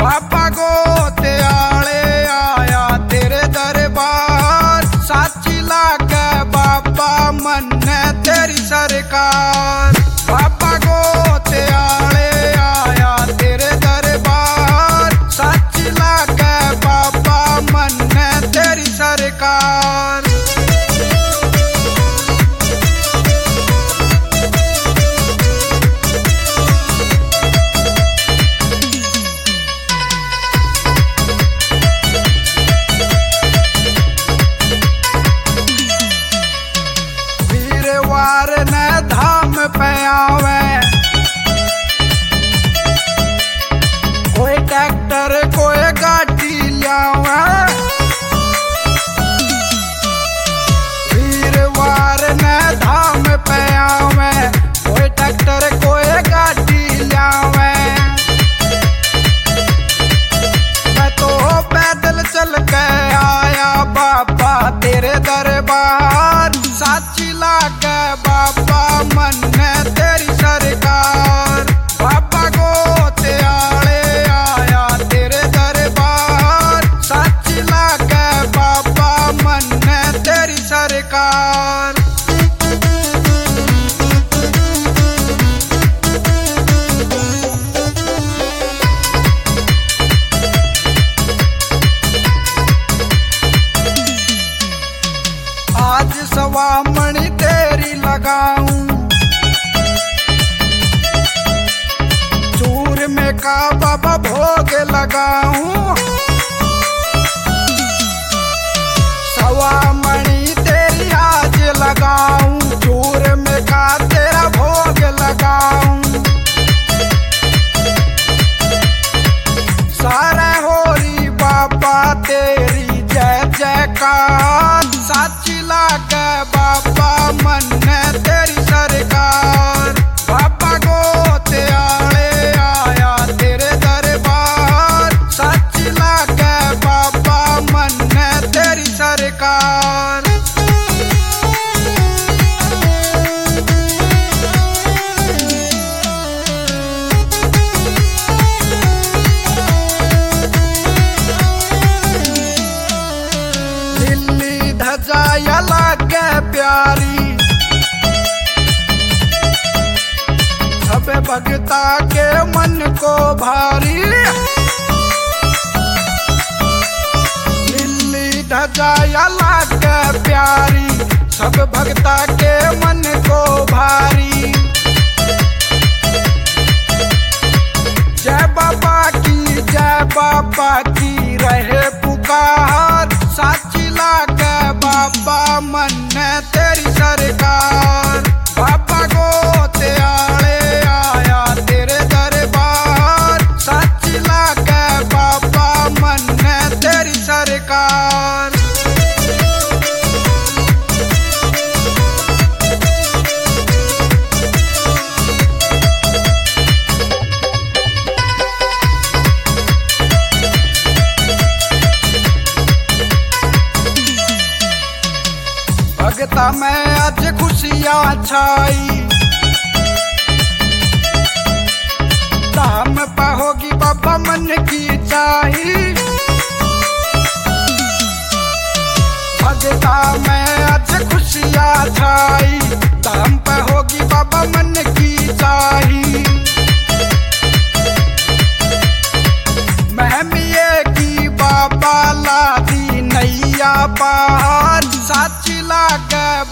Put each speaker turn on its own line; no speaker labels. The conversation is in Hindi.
बाबा गोते आले आया तेरे दरबार, साची लागे बाबा मन्ने तेरी सरकार। बाबा गोते आले आया तेरे दरबार, साची लागे बाबा मन्ने तेरी सरकार। वीरवार ने धाम पे आवे, कोई ट्रैक्टर कोई गाड़ी लियावे। वीरवार ने धाम पे आवे, कोई ट्रैक्टर कोई गाड़ी लियावे। मैं तो पैदल चल के आया बाबा तेरे दरबार, साची लागे बाबा मन्ने तेरी सरकार। बाबा गोते आले आया तेरे दरबार, साची लागे बाबा मन्ने तेरी सरकार। आज सवामणि तेरी लगाऊं, चूर में का बाबा भोग लगाऊं। सवामणि तेरी आज लगाऊं, चूर में का तेरा भोग लगाऊं। सारे होरी बाबा तेरी जय जयकार, साची लागे बाबा मन्ने तेरी सरकार। बाबा गोते आले आया तेरे दरबार, साची लागे बाबा मन्ने तेरी सरकार। दिल्ली धजाया लागे प्यारी, सब भगता के मन को भारी। दिल्ली धजाया लागे प्यारी, सब भगता के मन को भारी। जय बाबा की रहे पुकार, साची लागे बाबा मन्ने तेरी सरकार। बाबा गोते आले आया तेरे दरबार, साची लागे बाबा मन्ने तेरी सरकार। भगता में आज खुशियाँ छाई, धाम पे होगी बाबा मन की चाही। भगता में आज खुशियाँ छाई, धाम पे होगी बाबा मन की चाही। महमिये की बाबा लादी नैया पार, साची लागे